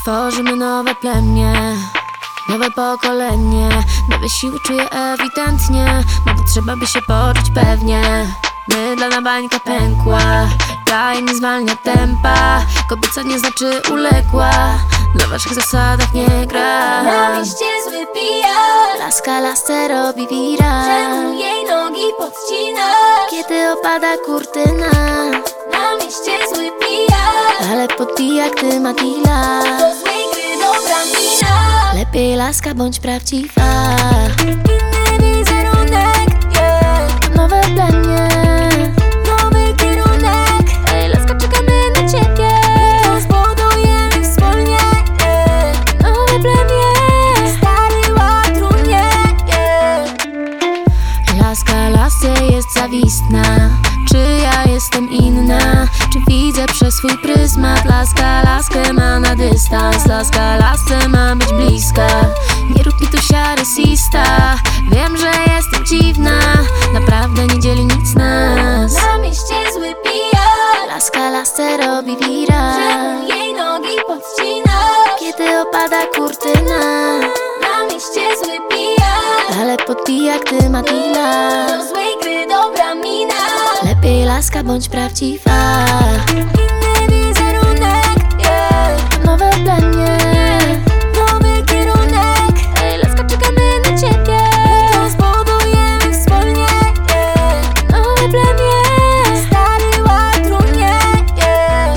Tworzymy nowe plemię, nowe pokolenie. Nowe siły czuję ewidentnie, bo to trzeba by się poczuć pewnie. Mydla na bańka pękła, daj mi zwalnia tempa. Kobieca nie znaczy uległa, na waszych zasadach nie gra. Na mieście zły pijak, Laska lasce robi wira, czemu jej nogi podcina? kiedy opada kurtyna. Na mieście zły pijak, Ale podbija, gdy ma deala. do złej gry dobra mina. Lepiej laska bądź prawdziwa. Inny wizerunek, yeah. Nowe plemię, Nowy kierunek, ej laska, czekamy na ciebie. zbudujemy wspólnie, yeah. Nowe plemię, Stary ład runie, yeah. laska lasce jest zawistna. Czy ja jestem inna? Czy widzę przez swój pryzmat? Laska laskę ma na dystans. Laska lasce ma być bliska. Nie rób mi tu siarysista. Wiem, że jestem dziwna, naprawdę nie dzieli nic nas. Na mieście zły pijak, Laska lasce robi wira, czemu jej nogi podcina? kiedy opada kurtyna. Na mieście zły pijak, Ale podbija, gdy ma deala. do złej gry dobra mina. Lepiej laska bądź prawdziwa. Inny wizerunek, yeah. Nowe plemię, Nowy kierunek, ej laska, czekamy na ciebie. zbudujemy wspólnie, yeah. Nowe plemię, Stary ład runie, yeah.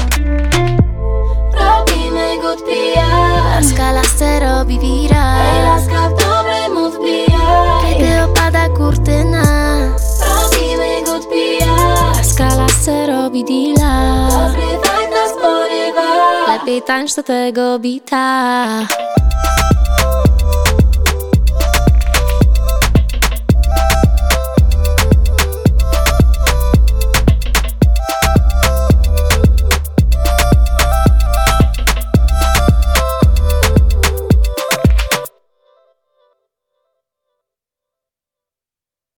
Robimy good pijak, laska lasce robi wira, ej laska w dobrym odbija. kiedy opada kurtyna. Robimy good pijak, Laska lasce robi deala. dobry vibe nas porywa. Lepiej tańcz do tego bita.